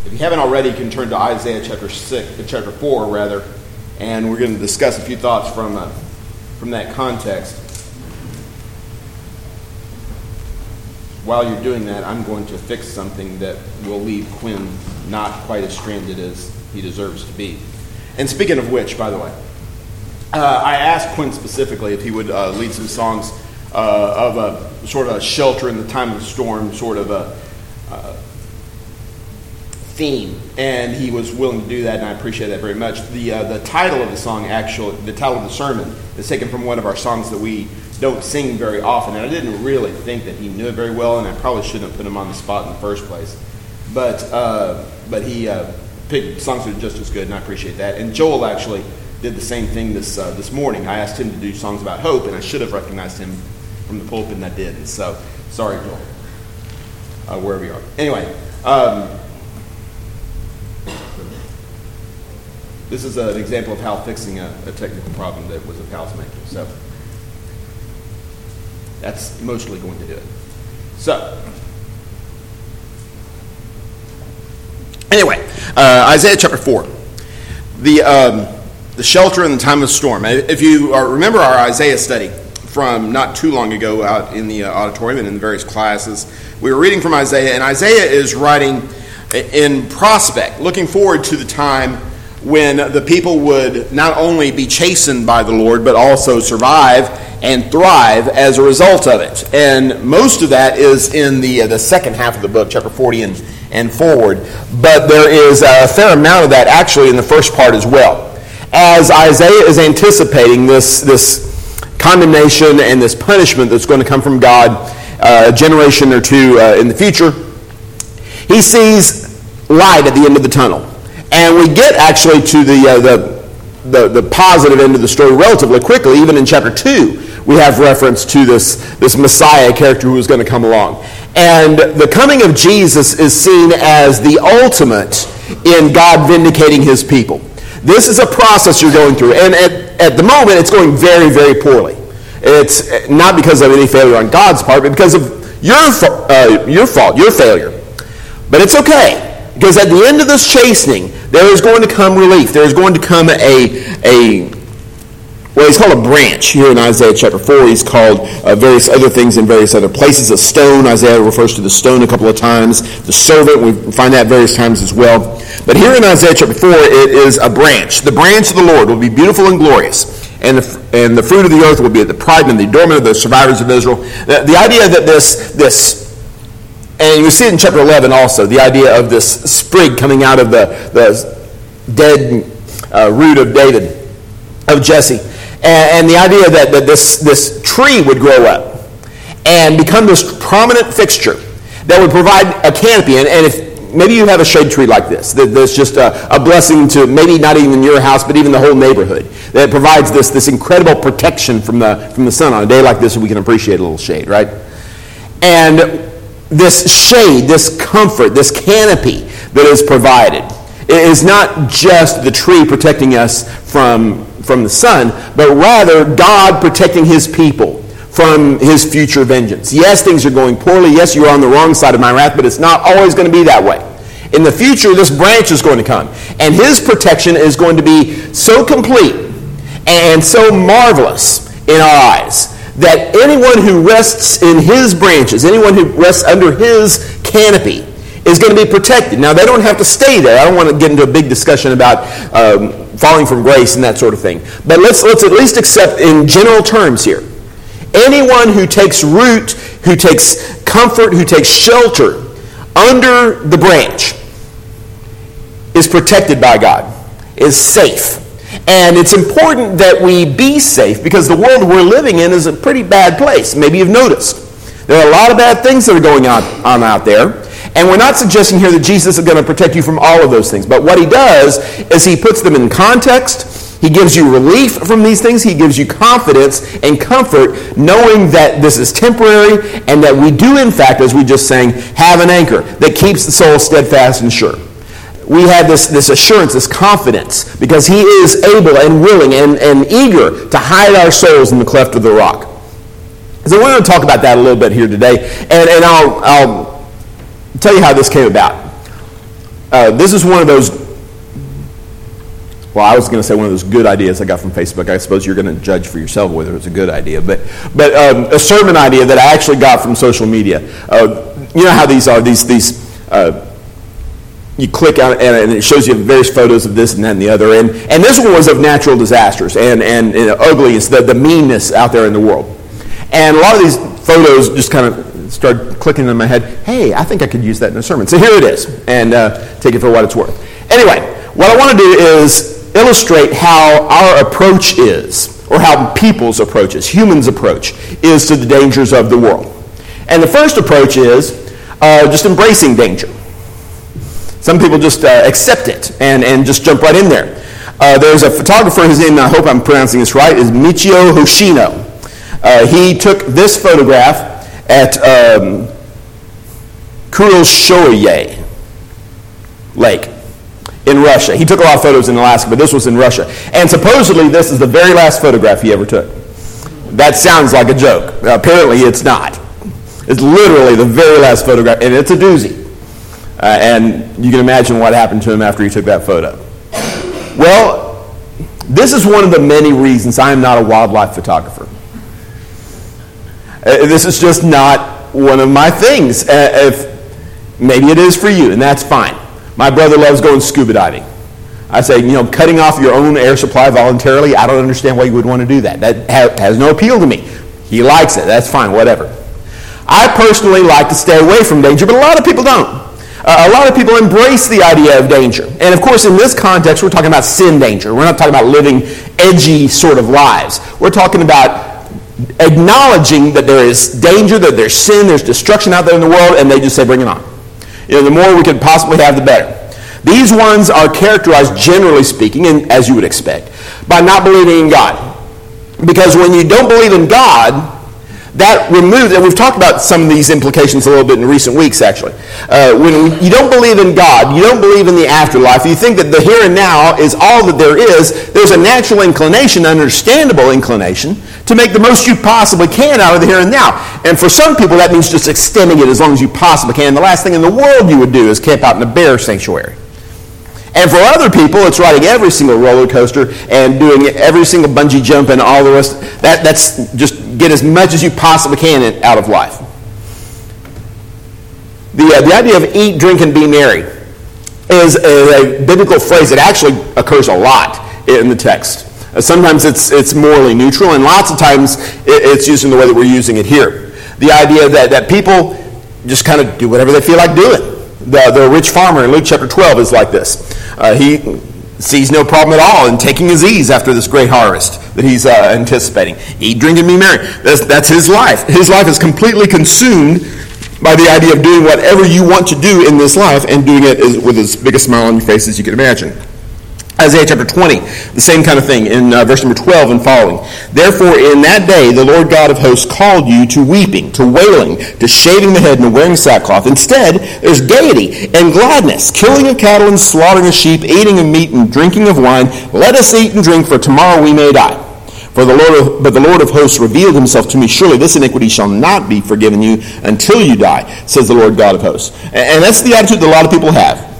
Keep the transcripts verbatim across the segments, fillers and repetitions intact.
If you haven't already, you can turn to Isaiah chapter six, chapter four, rather, and we're going to discuss a few thoughts from uh, from that context. While you're doing that, I'm going to fix something that will leave Quinn not quite as stranded as he deserves to be. And speaking of which, by the way, uh, I asked Quinn specifically if he would uh, lead some songs uh, of a sort of a shelter in the time of the storm, sort of a uh, theme, and he was willing to do that, and I appreciate that very much. The uh, the title of the song, actually, the title of the sermon, is taken from one of our songs that we don't sing very often, and I didn't really think that he knew it very well, and I probably shouldn't have put him on the spot in the first place. But uh, but he uh, picked songs that are just as good, and I appreciate that. And Joel actually did the same thing this uh, this morning. I asked him to do songs about hope, and I should have recognized him from the pulpit, and I did. And so, sorry, Joel, uh, wherever you are. Anyway. Um, This is an example of how fixing a, a technical problem that was a pal's making. So that's mostly going to do it. So anyway, uh, Isaiah chapter four, the um, the shelter in the time of storm. If you are, remember our Isaiah study from not too long ago out in the uh, auditorium and in the various classes, we were reading from Isaiah, and Isaiah is writing in prospect, looking forward to the time when the people would not only be chastened by the Lord, but also survive and thrive as a result of it. And most of that is in the uh, the second half of the book, chapter forty and, and forward. But there is a fair amount of that actually in the first part as well. As Isaiah is anticipating this, this condemnation and this punishment that's going to come from God uh, a generation or two uh, in the future, he sees light at the end of the tunnel. And we get actually to the, uh, the the the positive end of the story relatively quickly. Even in chapter two, we have reference to this, this Messiah character who is going to come along. And the coming of Jesus is seen as the ultimate in God vindicating his people. This is a process you're going through. And at, at the moment, it's going very, very poorly. It's not because of any failure on God's part, but because of your, uh, your fault, your failure. But it's okay. Because at the end of this chastening, there is going to come relief. There is going to come a, a well, he's called a branch. Here in Isaiah chapter four, he's called uh, various other things in various other places. A stone, Isaiah refers to the stone a couple of times. The servant, we find that various times as well. But here in Isaiah chapter four, it is a branch. The branch of the Lord will be beautiful and glorious. And the, and the fruit of the earth will be the pride and the adornment of the survivors of Israel. The, the idea that this this... And you see it in chapter eleven also, the idea of this sprig coming out of the, the dead uh, root of David, of Jesse. And, and the idea that, that this, this tree would grow up and become this prominent fixture that would provide a canopy. And, and if maybe you have a shade tree like this, that, that's just a, a blessing to maybe not even your house, but even the whole neighborhood, that provides this, this incredible protection from the, from the sun. On a day like this, we can appreciate a little shade, right? And this shade, this comfort, this canopy that is provided is not just the tree protecting us from, from the sun, but rather God protecting his people from his future vengeance. Yes, things are going poorly. Yes, you're on the wrong side of my wrath, but it's not always going to be that way. In the future, this branch is going to come, and his protection is going to be so complete and so marvelous in our eyes that anyone who rests in his branches, anyone who rests under his canopy, is going to be protected. Now, they don't have to stay there. I don't want to get into a big discussion about um, falling from grace and that sort of thing. But let's let's at least accept in general terms here. Anyone who takes root, who takes comfort, who takes shelter under the branch is protected by God, is safe. And it's important that we be safe because the world we're living in is a pretty bad place. Maybe you've noticed. There are a lot of bad things that are going on, on out there. And we're not suggesting here that Jesus is going to protect you from all of those things. But what he does is he puts them in context. He gives you relief from these things. He gives you confidence and comfort knowing that this is temporary and that we do, in fact, as we just sang, have an anchor that keeps the soul steadfast and sure. We have this, this assurance, this confidence, because he is able and willing and, and eager to hide our souls in the cleft of the rock. So we're going to talk about that a little bit here today, and, and I'll, I'll tell you how this came about. uh, this is one of those, well, I was going to say one of those good ideas I got from Facebook. I suppose you're going to judge for yourself whether it's a good idea. But but um, a sermon idea that I actually got from social media. Uh, you know how these are, these, these uh, you click on it and it shows you various photos of this and that and the other. And, and this one was of natural disasters and, and, and ugliness, the, the meanness out there in the world. And a lot of these photos just kind of started clicking in my head, hey, I think I could use that in a sermon. So here it is, and uh, take it for what it's worth. Anyway, what I want to do is illustrate how our approach is, or how people's approach is, humans' approach is to the dangers of the world. And the first approach is uh, just embracing danger. Some people just uh, accept it and, and just jump right in there. Uh, there's a photographer, his name, I hope I'm pronouncing this right, is Michio Hoshino. Uh, he took this photograph at um, Kuroshoye Lake in Russia. He took a lot of photos in Alaska, but this was in Russia. And supposedly this is the very last photograph he ever took. That sounds like a joke. Uh, apparently it's not. It's literally the very last photograph, and it's a doozy. Uh, and you can imagine what happened to him after he took that photo. Well, this is one of the many reasons I am not a wildlife photographer. Uh, this is just not one of my things. Uh, if maybe it is for you, and that's fine. My brother loves going scuba diving. I say, you know, cutting off your own air supply voluntarily, I don't understand why you would want to do that. That ha- has no appeal to me. He likes it. That's fine, whatever. I personally like to stay away from danger, but a lot of people don't. Uh, a lot of people embrace the idea of danger. And of course, in this context, we're talking about sin danger. We're not talking about living edgy sort of lives. We're talking about acknowledging that there is danger, that there's sin, there's destruction out there in the world, and they just say, bring it on. You know, the more we could possibly have, the better. These ones are characterized, generally speaking, and as you would expect, by not believing in God. Because when you don't believe in God, that removes, and we've talked about some of these implications a little bit in recent weeks, actually. Uh, when you don't believe in God, you don't believe in the afterlife, you think that the here and now is all that there is, there's a natural inclination, understandable inclination, to make the most you possibly can out of the here and now. And for some people, that means just extending it as long as you possibly can. The last thing in the world you would do is camp out in a bear sanctuary. And for other people, it's riding every single roller coaster and doing every single bungee jump and all the rest. That, that's just get as much as you possibly can out of life. The, uh, the idea of eat, drink, and be merry is a, a biblical phrase that actually occurs a lot in the text. Uh, sometimes it's, it's morally neutral, and lots of times it, it's used in the way that we're using it here. The idea that, that people just kind of do whatever they feel like doing. The, the rich farmer in Luke chapter twelve is like this. Uh, he sees no problem at all in taking his ease after this great harvest that he's uh, anticipating. Eat, drink, and be merry. That's, that's his life. His life is completely consumed by the idea of doing whatever you want to do in this life and doing it as, with as big a smile on your face as you can imagine. Isaiah chapter twenty, the same kind of thing in uh, verse number twelve and following. Therefore, in that day, the Lord God of hosts called you to weeping, to wailing, to shaving the head and wearing sackcloth. Instead, there's gaiety and gladness, killing of cattle and slaughtering of sheep, eating of meat and drinking of wine. Let us eat and drink, for tomorrow we may die. For the Lord of, but the Lord of hosts revealed himself to me. Surely this iniquity shall not be forgiven you until you die, says the Lord God of hosts. And, and that's the attitude that a lot of people have.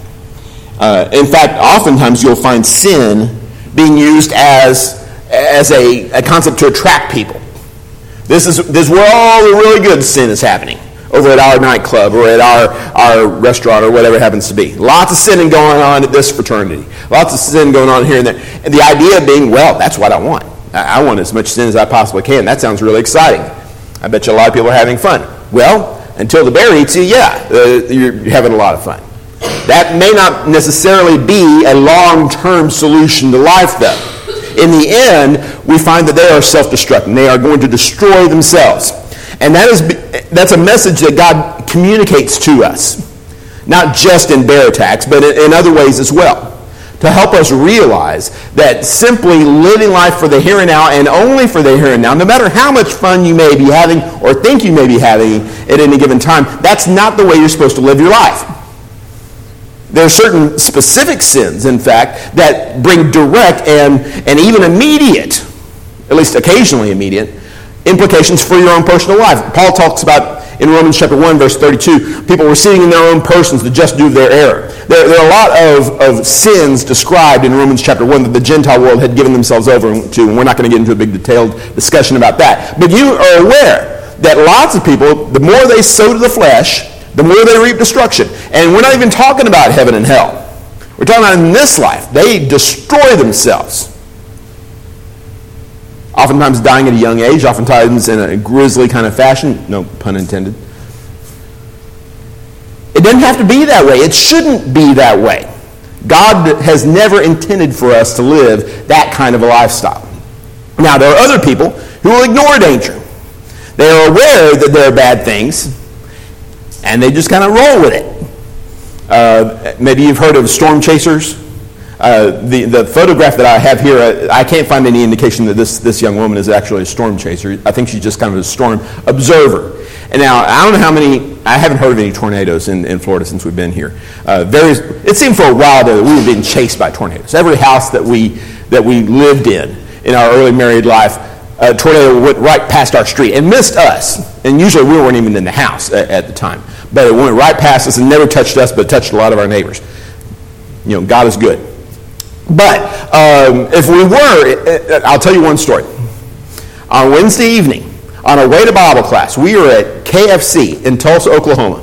Uh, in fact, oftentimes you'll find sin being used as, as a, a concept to attract people. This is, this is where all the really good sin is happening, over at our nightclub or at our, our restaurant or whatever it happens to be. Lots of sinning going on at this fraternity. Lots of sin going on here and there. And the idea being, well, that's what I want. I, I want as much sin as I possibly can. That sounds really exciting. I bet you a lot of people are having fun. Well, until the bear eats you, yeah, uh, you're having a lot of fun. That may not necessarily be a long-term solution to life, though. In the end, we find that they are self-destructing. They are going to destroy themselves. And that is that's a message that God communicates to us, not just in bear attacks, but in other ways as well, to help us realize that simply living life for the here and now and only for the here and now, no matter how much fun you may be having or think you may be having at any given time, that's not the way you're supposed to live your life. There are certain specific sins, in fact, that bring direct and, and even immediate, at least occasionally immediate, implications for your own personal life. Paul talks about in Romans chapter one, verse thirty-two, people receiving in their own persons the just due of their error. There, there are a lot of, of sins described in Romans chapter one that the Gentile world had given themselves over to, and we're not going to get into a big detailed discussion about that. But you are aware that lots of people, the more they sow to the flesh, the more they reap destruction. And we're not even talking about heaven and hell. We're talking about in this life. They destroy themselves. Oftentimes dying at a young age, oftentimes in a grisly kind of fashion. No pun intended. It doesn't have to be that way. It shouldn't be that way. God has never intended for us to live that kind of a lifestyle. Now, there are other people who will ignore danger. They are aware that there are bad things, and they just kind of roll with it. Uh, maybe you've heard of storm chasers. Uh, the, the photograph that I have here, uh, I can't find any indication that this, this young woman is actually a storm chaser. I think she's just kind of a storm observer. And now, I don't know how many, I haven't heard of any tornadoes in, in Florida since we've been here. Uh, there is, it seemed for a while there that we were being chased by tornadoes. Every house that we, that we lived in, in our early married life, a tornado went right past our street and missed us. And usually we weren't even in the house at, at the time. But it went right past us and never touched us, but touched a lot of our neighbors. You know, God is good. But um, if we were, I'll tell you one story. On Wednesday evening, on our way to Bible class, we were at K F C in Tulsa, Oklahoma.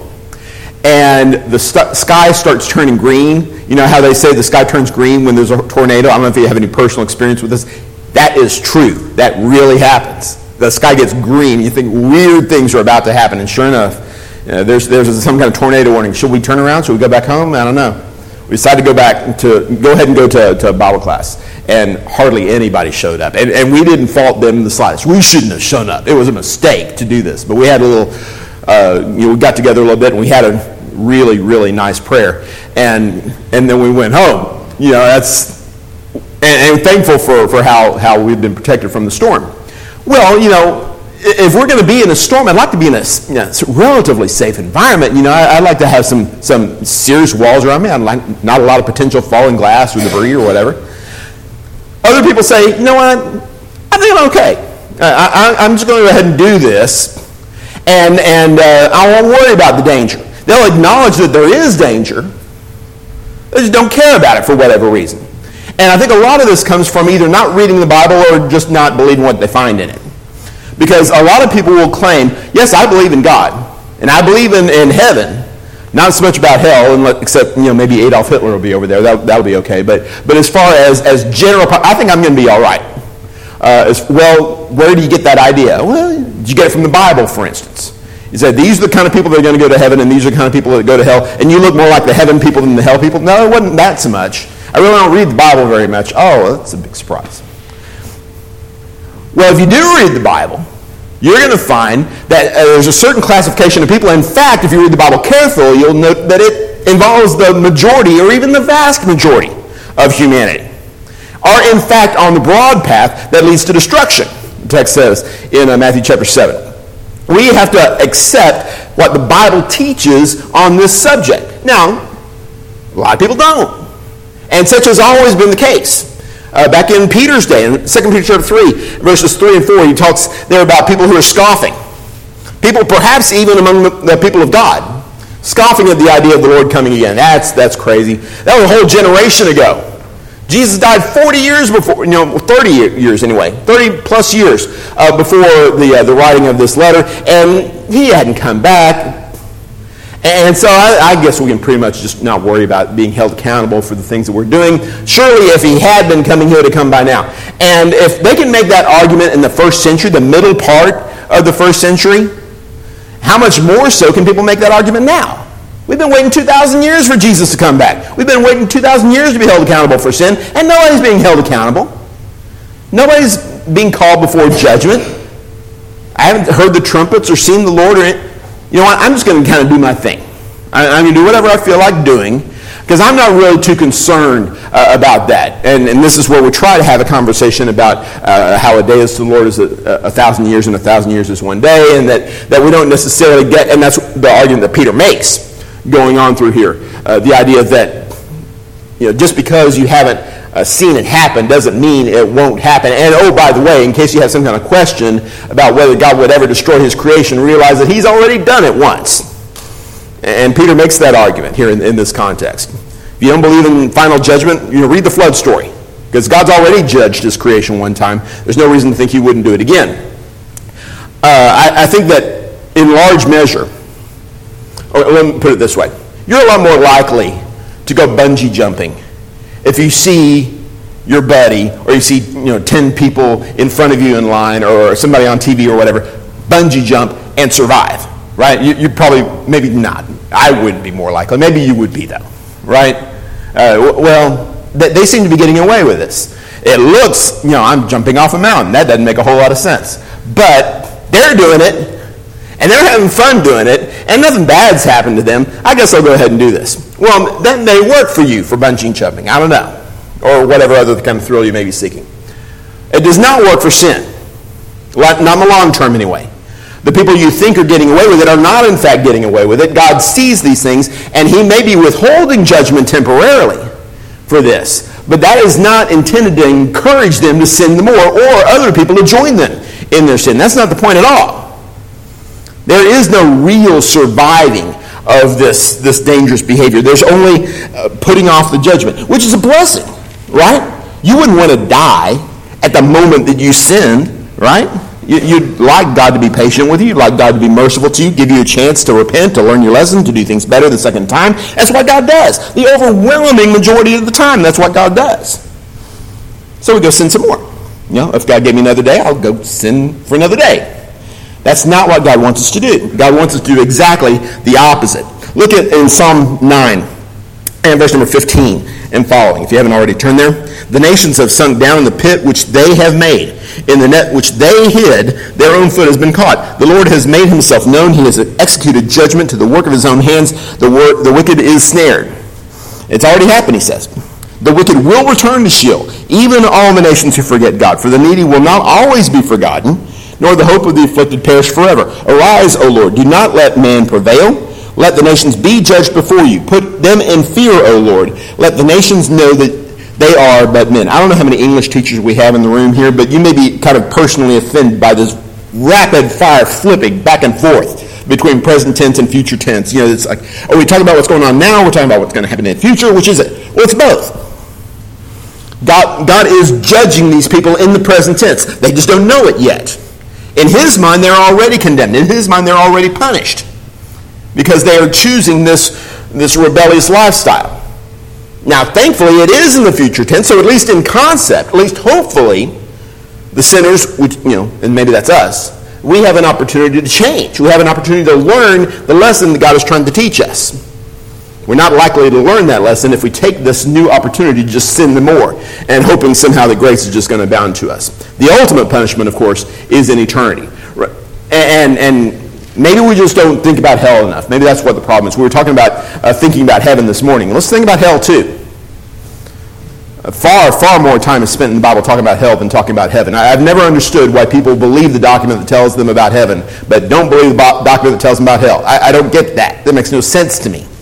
And the st- sky starts turning green. You know how they say the sky turns green when there's a tornado? I don't know if you have any personal experience with this. That is true. That really happens. The sky gets green. You think weird things are about to happen. And sure enough, you know, there's, there's some kind of tornado warning. Should we turn around? Should we go back home? I don't know. We decided to go back to, go ahead and go to, to Bible class. And hardly anybody showed up. And, and we didn't fault them in the slightest. We shouldn't have shown up. It was a mistake to do this. But we had a little, uh, you know, we got together a little bit and we had a really, really nice prayer. And and then we went home. You know, that's, and, and thankful for, for how, how we've been protected from the storm. Well, you know, if we're going to be in a storm, I'd like to be in a, you know, relatively safe environment. You know, I, I'd like to have some, some serious walls around me. I'd like not a lot of potential falling glass or debris or whatever. Other people say, you know what, I think I'm okay. I, I, I'm just going to go ahead and do this, and, and uh, I won't worry about the danger. They'll acknowledge that there is danger. They just don't care about it for whatever reason. And I think a lot of this comes from either not reading the Bible or just not believing what they find in it. Because a lot of people will claim, yes, I believe in God, and I believe in, in heaven, not so much about hell, and let, except, you know, maybe Adolf Hitler will be over there. That, that'll be okay. But but as far as, as general, I think I'm going to be all right. Uh, as, well, where do you get that idea? Well, did you get it from the Bible, for instance? You said, these are the kind of people that are going to go to heaven, and these are the kind of people that go to hell, and you look more like the heaven people than the hell people. No, it wasn't that so much. I really don't read the Bible very much. Oh, that's a big surprise. Well, if you do read the Bible, you're going to find that uh, there's a certain classification of people. In fact, if you read the Bible carefully, you'll note that it involves the majority or even the vast majority of humanity are in fact on the broad path that leads to destruction. The text says in uh, Matthew chapter seven. We have to accept what the Bible teaches on this subject. Now, a lot of people don't. And such has always been the case. Uh, back in Peter's day, in Second Peter chapter three, verses three and four, he talks there about people who are scoffing. People perhaps even among the, the people of God, scoffing at the idea of the Lord coming again. That's that's crazy. That was a whole generation ago. Jesus died forty years before, you know, thirty years anyway, thirty plus years uh, before the uh, the writing of this letter, and he hadn't come back. And so I, I guess we can pretty much just not worry about being held accountable for the things that we're doing. Surely if he had been coming, he would have come by now. And if they can make that argument in the first century, the middle part of the first century, how much more so can people make that argument now? We've been waiting two thousand years for Jesus to come back. We've been waiting two thousand years to be held accountable for sin, and nobody's being held accountable. Nobody's being called before judgment. I haven't heard the trumpets or seen the Lord or it. You know what, I'm just going to kind of do my thing. I, I'm going to do whatever I feel like doing, because I'm not really too concerned uh, about that. And, and this is where we try to have a conversation about uh, how a day is to the Lord is a, a thousand years, and a thousand years is one day, and that, that we don't necessarily get, and that's the argument that Peter makes going on through here. Uh, the idea that, you know, just because you haven't uh, seen it happen doesn't mean it won't happen. And oh, by the way, in case you have some kind of question about whether God would ever destroy his creation, realize that he's already done it once. And Peter makes that argument here in, in this context. If you don't believe in final judgment, you know, read the flood story. Because God's already judged his creation one time. There's no reason to think he wouldn't do it again. Uh, I, I think that in large measure, or let me put it this way, you're a lot more likely to go bungee jumping if you see your buddy or you see you know ten people in front of you in line or somebody on T V or whatever bungee jump and survive, right? You, you probably, maybe not. I wouldn't be more likely. Maybe you would be though, right? Uh, well, they seem to be getting away with this. It looks, you know, I'm jumping off a mountain. That doesn't make a whole lot of sense. But they're doing it, and they're having fun doing it, and nothing bad's happened to them. I guess I'll go ahead and do this. Well, that may work for you for bungee jumping. I don't know. Or whatever other kind of thrill you may be seeking. It does not work for sin. Not in the long term, anyway. The people you think are getting away with it are not, in fact, getting away with it. God sees these things, and he may be withholding judgment temporarily for this. But that is not intended to encourage them to sin the more or other people to join them in their sin. That's not the point at all. There is no real surviving of this, this dangerous behavior. There's only uh, putting off the judgment, which is a blessing, right? You wouldn't want to die at the moment that you sinned, right? You'd like God to be patient with you. You'd like God to be merciful to you, give you a chance to repent, to learn your lesson, to do things better the second time. That's what God does. The overwhelming majority of the time, that's what God does. So we go sin some more. You know, if God gave me another day, I'll go sin for another day. That's not what God wants us to do. God wants us to do exactly the opposite. Look at in Psalm nine and verse number fifteen and following, if you haven't already turned there. The nations have sunk down in the pit which they have made. In the net which they hid, their own foot has been caught. The Lord has made himself known. He has executed judgment to the work of his own hands. The, wor- the wicked is snared. It's already happened, he says. The wicked will return to Sheol, even all the nations who forget God. For the needy will not always be forgotten, nor the hope of the afflicted perish forever. Arise, O Lord, do not let man prevail. Let the nations be judged before you. Put them in fear, O Lord. Let the nations know that they are but men. I don't know how many English teachers we have in the room here, but you may be kind of personally offended by this rapid fire flipping back and forth between present tense and future tense. You know, it's like, are we talking about what's going on now? We're talking about what's going to happen in the future. Which is it? Well, it's both. God, God is judging these people in the present tense. They just don't know it yet. In his mind, they're already condemned. In his mind, they're already punished because they are choosing this, this rebellious lifestyle. Now, thankfully, it is in the future tense, so at least in concept, at least hopefully, the sinners, which, you know, and maybe that's us, we have an opportunity to change. We have an opportunity to learn the lesson that God is trying to teach us. We're not likely to learn that lesson if we take this new opportunity to just sin the more and hoping somehow that grace is just going to abound to us. The ultimate punishment, of course, is in eternity. And, and maybe we just don't think about hell enough. Maybe that's what the problem is. We were talking about uh, thinking about heaven this morning. Let's think about hell too. Uh, far, far more time is spent in the Bible talking about hell than talking about heaven. I, I've never understood why people believe the document that tells them about heaven, but don't believe the bo- document that tells them about hell. I, I don't get that. That makes no sense to me.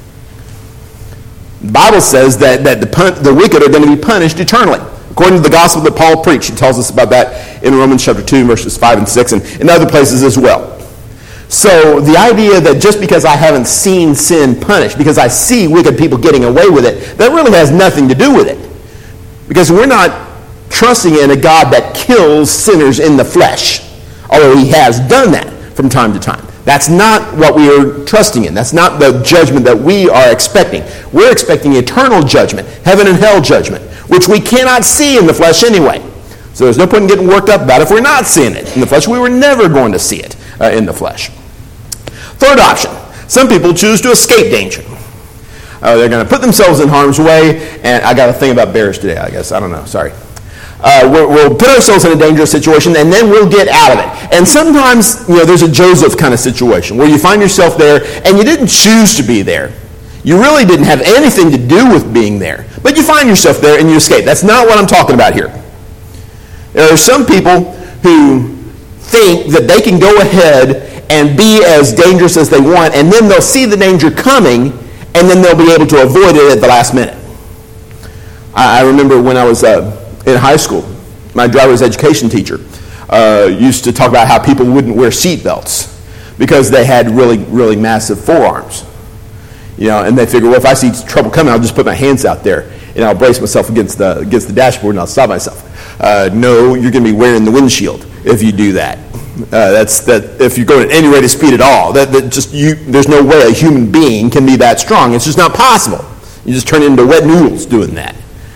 The Bible says that, that the, pun- the wicked are going to be punished eternally. According to the gospel that Paul preached, he tells us about that in Romans chapter two, verses five and six, and in other places as well. So the idea that just because I haven't seen sin punished, because I see wicked people getting away with it, that really has nothing to do with it. Because we're not trusting in a God that kills sinners in the flesh, although he has done that from time to time. That's not what we are trusting in. That's not the judgment that we are expecting. We're expecting eternal judgment, heaven and hell judgment, which we cannot see in the flesh anyway. So there's no point in getting worked up about it if we're not seeing it in the flesh. We were never going to see it uh, in the flesh. Third option. Some people choose to escape danger. Uh, they're going to put themselves in harm's way, and I got a thing about bears today, I guess. I don't know. Sorry. Uh, we'll, we'll put ourselves in a dangerous situation, and then we'll get out of it. And sometimes, you know, there's a Joseph kind of situation where you find yourself there, and you didn't choose to be there. You really didn't have anything to do with being there, but you find yourself there and you escape. That's not what I'm talking about here. There are some people who think that they can go ahead and be as dangerous as they want, and then they'll see the danger coming, and then they'll be able to avoid it at the last minute. I, I remember when I was uh, in high school, my driver's education teacher uh, used to talk about how people wouldn't wear seat belts because they had really, really massive forearms. You know, and they figure, well, if I see trouble coming, I'll just put my hands out there and I'll brace myself against the against the dashboard and I'll stop myself. Uh, no, you're going to be wearing the windshield if you do that. Uh, that's that. If you're going at any rate of speed at all, that, that just you. There's no way a human being can be that strong. It's just not possible. You just turn into wet noodles doing that.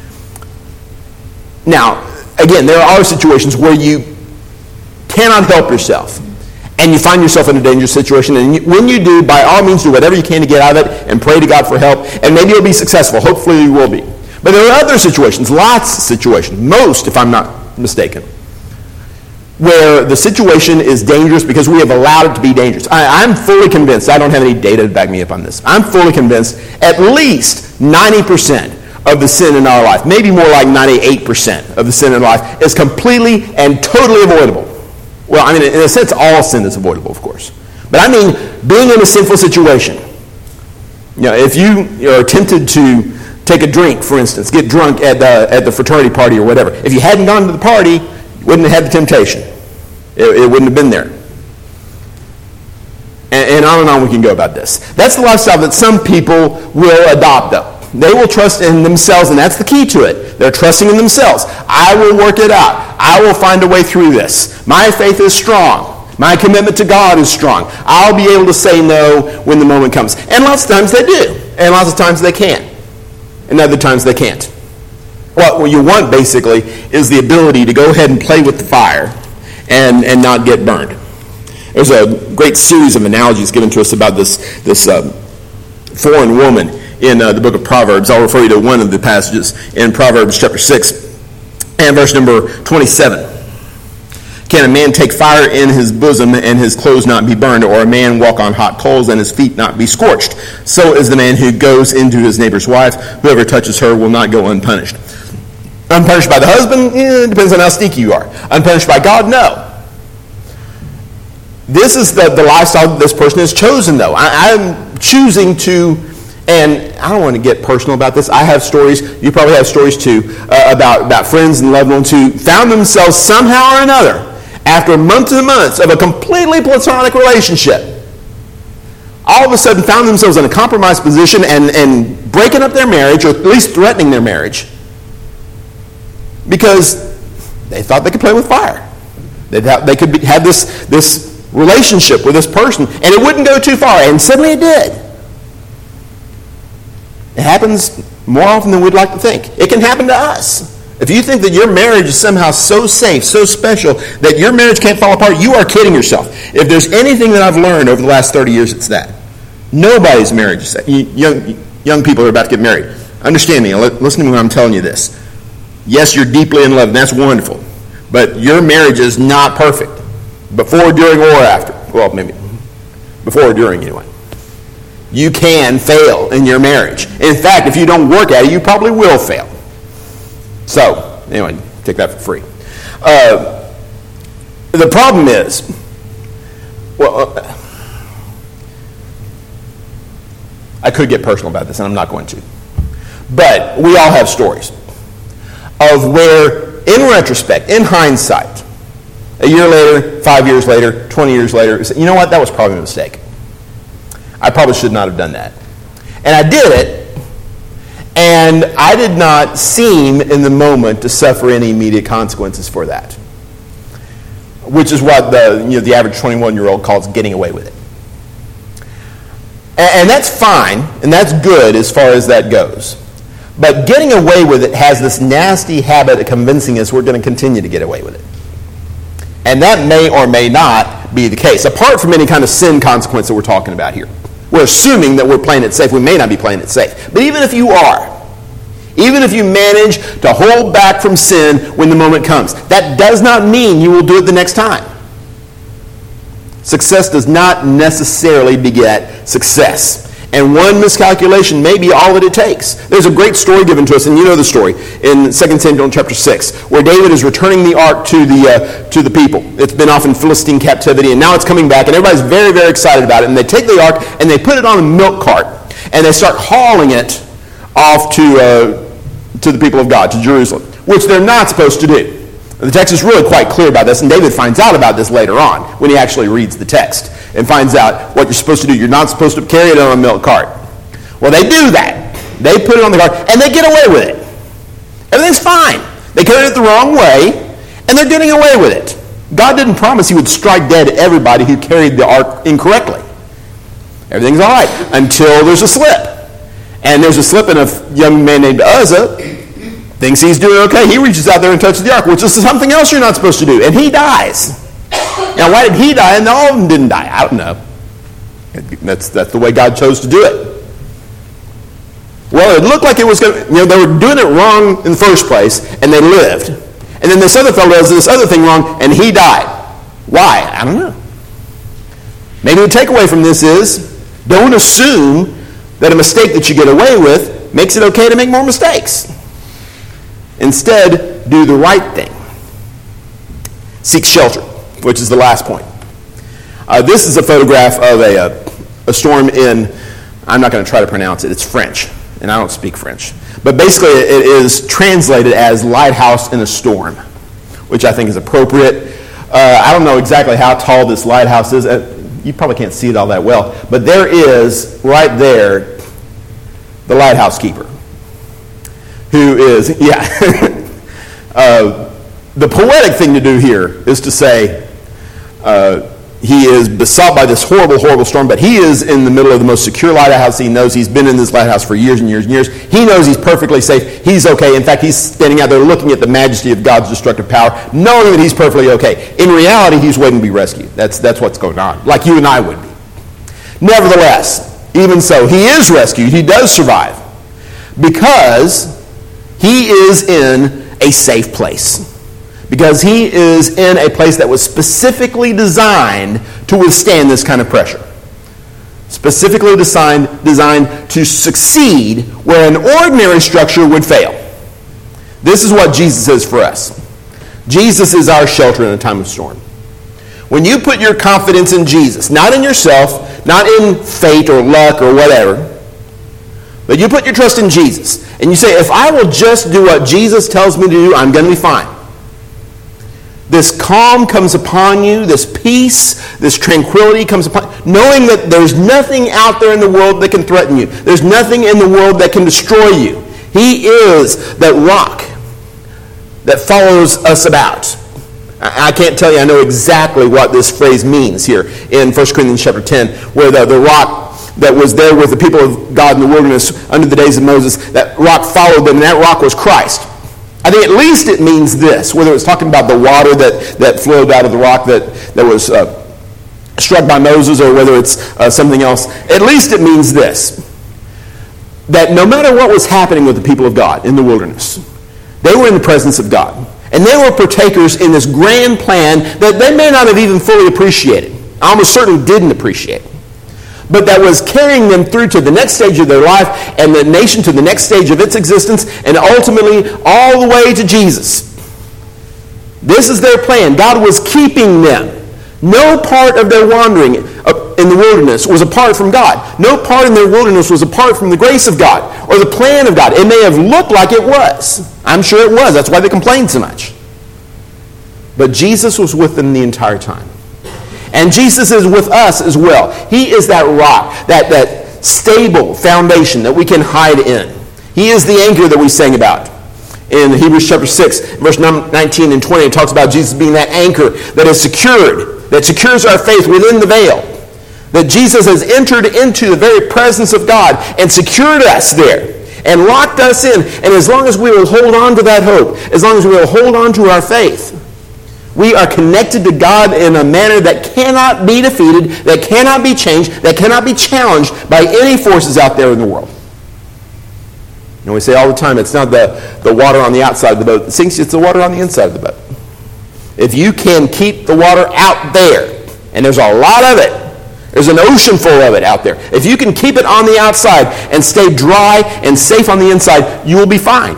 Now, again, there are situations where you cannot help yourself, and you find yourself in a dangerous situation. And you, when you do, by all means, do whatever you can to get out of it, and pray to God for help. And maybe you'll be successful. Hopefully, you will be. But there are other situations, lots of situations, most, if I'm not mistaken, where the situation is dangerous because we have allowed it to be dangerous. I, I'm fully convinced, I don't have any data to back me up on this, I'm fully convinced at least ninety percent of the sin in our life, maybe more like ninety-eight percent of the sin in life, is completely and totally avoidable. Well, I mean, in a sense, all sin is avoidable, of course. But I mean, being in a sinful situation. You know, if you are tempted to take a drink, for instance, get drunk at the, at the fraternity party or whatever, if you hadn't gone to the party, you wouldn't have had the temptation. It, it wouldn't have been there. And, and on and on we can go about this. That's the lifestyle that some people will adopt, though. They will trust in themselves, and that's the key to it. They're trusting in themselves. I will work it out. I will find a way through this. My faith is strong. My commitment to God is strong. I'll be able to say no when the moment comes. And lots of times they do. And lots of times they can't. And other times they can't. What you want, basically, is the ability to go ahead and play with the fire and, and not get burned. There's a great series of analogies given to us about this, this uh, foreign woman in uh, the book of Proverbs. I'll refer you to one of the passages in Proverbs chapter six and verse number twenty-seven. Can a man take fire in his bosom and his clothes not be burned, or a man walk on hot coals and his feet not be scorched? So is the man who goes into his neighbor's wife. Whoever touches her will not go unpunished. Unpunished by the husband? Eh, it depends on how sneaky you are. Unpunished by God? No. This is the, the lifestyle that this person has chosen, though. I, I'm choosing to, and I don't want to get personal about this. I have stories, you probably have stories too, uh, about, about friends and loved ones who found themselves somehow or another, after months and months of a completely platonic relationship, all of a sudden found themselves in a compromised position and, and breaking up their marriage, or at least threatening their marriage, because they thought they could play with fire. They thought they could be, have this, this relationship with this person, and it wouldn't go too far, and suddenly it did. It happens more often than we'd like to think. It can happen to us. If you think that your marriage is somehow so safe, so special, that your marriage can't fall apart, you are kidding yourself. If there's anything that I've learned over the last thirty years, it's that. Nobody's marriage is safe. Young, young people are about to get married. Understand me. Listen to me when I'm telling you this. Yes, you're deeply in love, and that's wonderful. But your marriage is not perfect. Before, during, or after. Well, maybe before or during, anyway. You can fail in your marriage. In fact, if you don't work at it, you probably will fail. So, anyway, take that for free. Uh, the problem is, well, uh, I could get personal about this, and I'm not going to. But we all have stories of where, in retrospect, in hindsight, a year later, five years later, twenty years later, we say, you know what, that was probably a mistake. I probably should not have done that. And I did it, and I did not seem in the moment to suffer any immediate consequences for that, which is what the, you know, the average twenty-one-year-old calls getting away with it. And, and that's fine, and that's good as far as that goes. But getting away with it has this nasty habit of convincing us we're going to continue to get away with it. And that may or may not be the case, apart from any kind of sin consequence that we're talking about here. We're assuming that we're playing it safe. We may not be playing it safe. But even if you are, even if you manage to hold back from sin when the moment comes, that does not mean you will do it the next time. Success does not necessarily beget success. And one miscalculation may be all that it takes. There's a great story given to us, and you know the story, in Second Samuel chapter six, where David is returning the ark to the uh, to the people. It's been off in Philistine captivity, and now it's coming back, and everybody's very, very excited about it. And they take the ark, and they put it on a milk cart, and they start hauling it off to uh, to the people of God, to Jerusalem, which they're not supposed to do. The text is really quite clear about this, and David finds out about this later on when he actually reads the text and finds out what you're supposed to do. You're not supposed to carry it on a milk cart. Well, they do that. They put it on the cart, and they get away with it. Everything's fine. They carried it the wrong way, and they're getting away with it. God didn't promise he would strike dead everybody who carried the ark incorrectly. Everything's all right until there's a slip. And there's a slip, and a young man named Uzzah thinks he's doing okay. He reaches out there and touches the ark, which is something else you're not supposed to do, and he dies. Now, why did he die and all of them didn't die? I don't know. That's, that's the way God chose to do it. Well, it looked like it was going to, you know, they were doing it wrong in the first place, and they lived. And then this other fellow does this other thing wrong, and he died. Why? I don't know. Maybe the takeaway from this is, don't assume that a mistake that you get away with makes it okay to make more mistakes. Instead, do the right thing. Seek shelter, which is the last point. Uh, this is a photograph of a, a, a storm in, I'm not going to try to pronounce it, it's French, and I don't speak French. But basically it is translated as lighthouse in a storm, which I think is appropriate. Uh, I don't know exactly how tall this lighthouse is. Uh, you probably can't see it all that well. But there is, right there, the lighthouse keeper, who is, yeah. uh, the poetic thing to do here is to say, uh, he is besought by this horrible, horrible storm, but he is in the middle of the most secure lighthouse he knows. He's been in this lighthouse for years and years and years. He knows he's perfectly safe. He's okay. In fact, he's standing out there looking at the majesty of God's destructive power, knowing that he's perfectly okay. In reality, he's waiting to be rescued. That's, that's what's going on, like you and I would be. Nevertheless, even so, he is rescued. He does survive because he is in a safe place. Because he is in a place that was specifically designed to withstand this kind of pressure. Specifically designed, designed to succeed where an ordinary structure would fail. This is what Jesus is for us. Jesus is our shelter in a time of storm. When you put your confidence in Jesus, not in yourself, not in fate or luck or whatever, but you put your trust in Jesus, and you say, if I will just do what Jesus tells me to do, I'm going to be fine. This calm comes upon you, this peace, this tranquility comes upon you, knowing that there's nothing out there in the world that can threaten you. There's nothing in the world that can destroy you. He is that rock that follows us about. I can't tell you, I know exactly what this phrase means here in First Corinthians chapter ten, where the, the rock that was there with the people of God in the wilderness under the days of Moses, that rock followed them, and that rock was Christ. I think at least it means this, whether it's talking about the water that, that flowed out of the rock that, that was uh, struck by Moses, or whether it's uh, something else. At least it means this, that no matter what was happening with the people of God in the wilderness, they were in the presence of God. And they were partakers in this grand plan that they may not have even fully appreciated. I almost certainly didn't appreciate. But that was carrying them through to the next stage of their life and the nation to the next stage of its existence, and ultimately all the way to Jesus. This is their plan. God was keeping them. No part of their wandering in the wilderness was apart from God. No part in their wilderness was apart from the grace of God or the plan of God. It may have looked like it was. I'm sure it was. That's why they complained so much. But Jesus was with them the entire time. And Jesus is with us as well. He is that rock, that, that stable foundation that we can hide in. He is the anchor that we sang about. In Hebrews chapter six, verse nineteen and twenty, it talks about Jesus being that anchor that is secured, that secures our faith within the veil. That Jesus has entered into the very presence of God and secured us there and locked us in. And as long as we will hold on to that hope, as long as we will hold on to our faith, we are connected to God in a manner that cannot be defeated, that cannot be changed, that cannot be challenged by any forces out there in the world. You know, we say all the time, it's not the, the water on the outside of the boat that sinks, it's the water on the inside of the boat. If you can keep the water out there, and there's a lot of it, there's an ocean full of it out there. If you can keep it on the outside and stay dry and safe on the inside, you will be fine.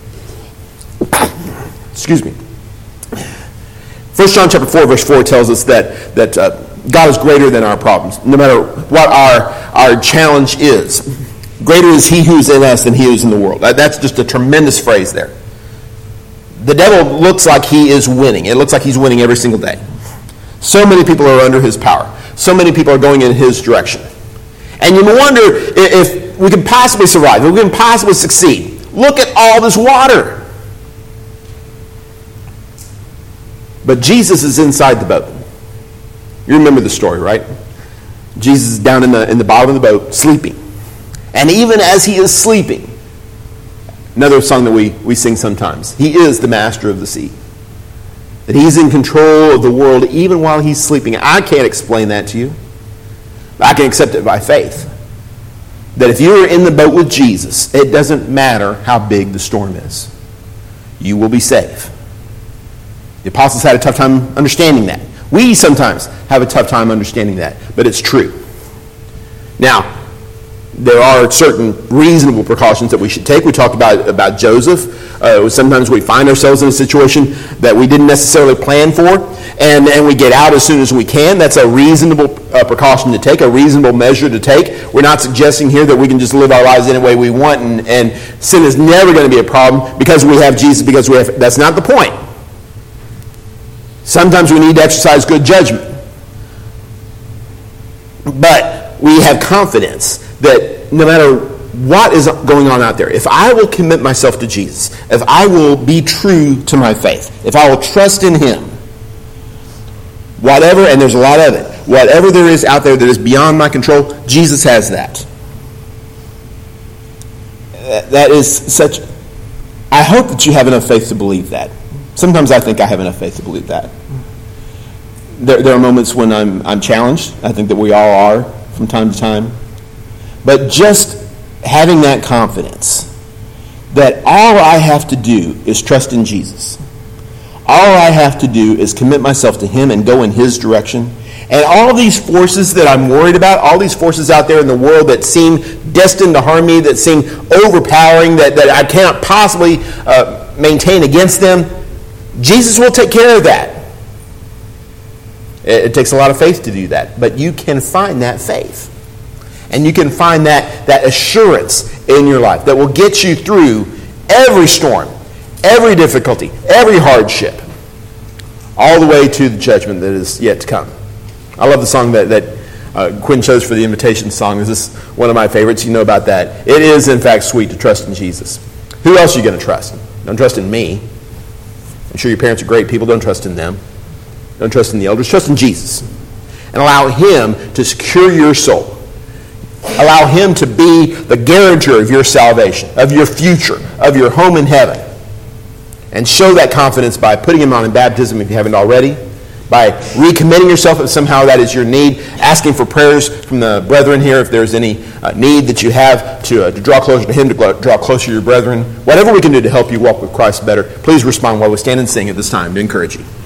Excuse me. First John chapter four, verse four tells us that, that uh, God is greater than our problems. No matter what our, our challenge is, Greater is he who's in us than he who's in the world. That's just a tremendous phrase there. The devil looks like he is winning. It looks like he's winning every single day. So many people are under his power. So many people are going in his direction. And you wonder if we can possibly survive, if we can possibly succeed. Look at all this water. But Jesus is inside the boat. You remember the story, right? Jesus is down in the, in the bottom of the boat, sleeping. And even as he is sleeping, another song that we, we sing sometimes, he is the master of the sea. That he's in control of the world even while he's sleeping. I can't explain that to you. I can accept it by faith. That if you are in the boat with Jesus, it doesn't matter how big the storm is. You will be safe. The apostles had a tough time understanding that. We sometimes have a tough time understanding that, but it's true. Now, there are certain reasonable precautions that we should take. We talked about, about Joseph. Uh, sometimes we find ourselves in a situation that we didn't necessarily plan for, and, and we get out as soon as we can. That's a reasonable uh, precaution to take, a reasonable measure to take. We're not suggesting here that we can just live our lives any way we want, and, and sin is never going to be a problem because we have Jesus, because we have... That's not the point. Sometimes we need to exercise good judgment. But we have confidence that no matter what is going on out there, if I will commit myself to Jesus, if I will be true to my faith, if I will trust in him, whatever, and there's a lot of it, whatever there is out there that is beyond my control, Jesus has that. That is such... I hope that you have enough faith to believe that. Sometimes I think I have enough faith to believe that. There, there are moments when I'm, I'm challenged. I think that we all are from time to time. But just having that confidence that all I have to do is trust in Jesus. All I have to do is commit myself to him and go in his direction. And all these forces that I'm worried about, all these forces out there in the world that seem destined to harm me, that seem overpowering, that, that I cannot possibly uh, maintain against them, Jesus will take care of that. It, it takes a lot of faith to do that. But you can find that faith. And you can find that, that assurance in your life that will get you through every storm, every difficulty, every hardship, all the way to the judgment that is yet to come. I love the song that, that uh, Quinn chose for the invitation song. This is one of my favorites. You know about that. It is, in fact, sweet to trust in Jesus. Who else are you going to trust? Don't trust in me. I'm sure your parents are great people. Don't trust in them. Don't trust in the elders. Trust in Jesus. And allow him to secure your soul. Allow him to be the guarantor of your salvation, of your future, of your home in heaven. And show that confidence by putting him on in baptism if you haven't already, by recommitting yourself if somehow that is your need, asking for prayers from the brethren here if there's any uh, need that you have to, uh, to draw closer to him, to draw closer to your brethren. Whatever we can do to help you walk with Christ better, please respond while we stand and sing at this time to encourage you.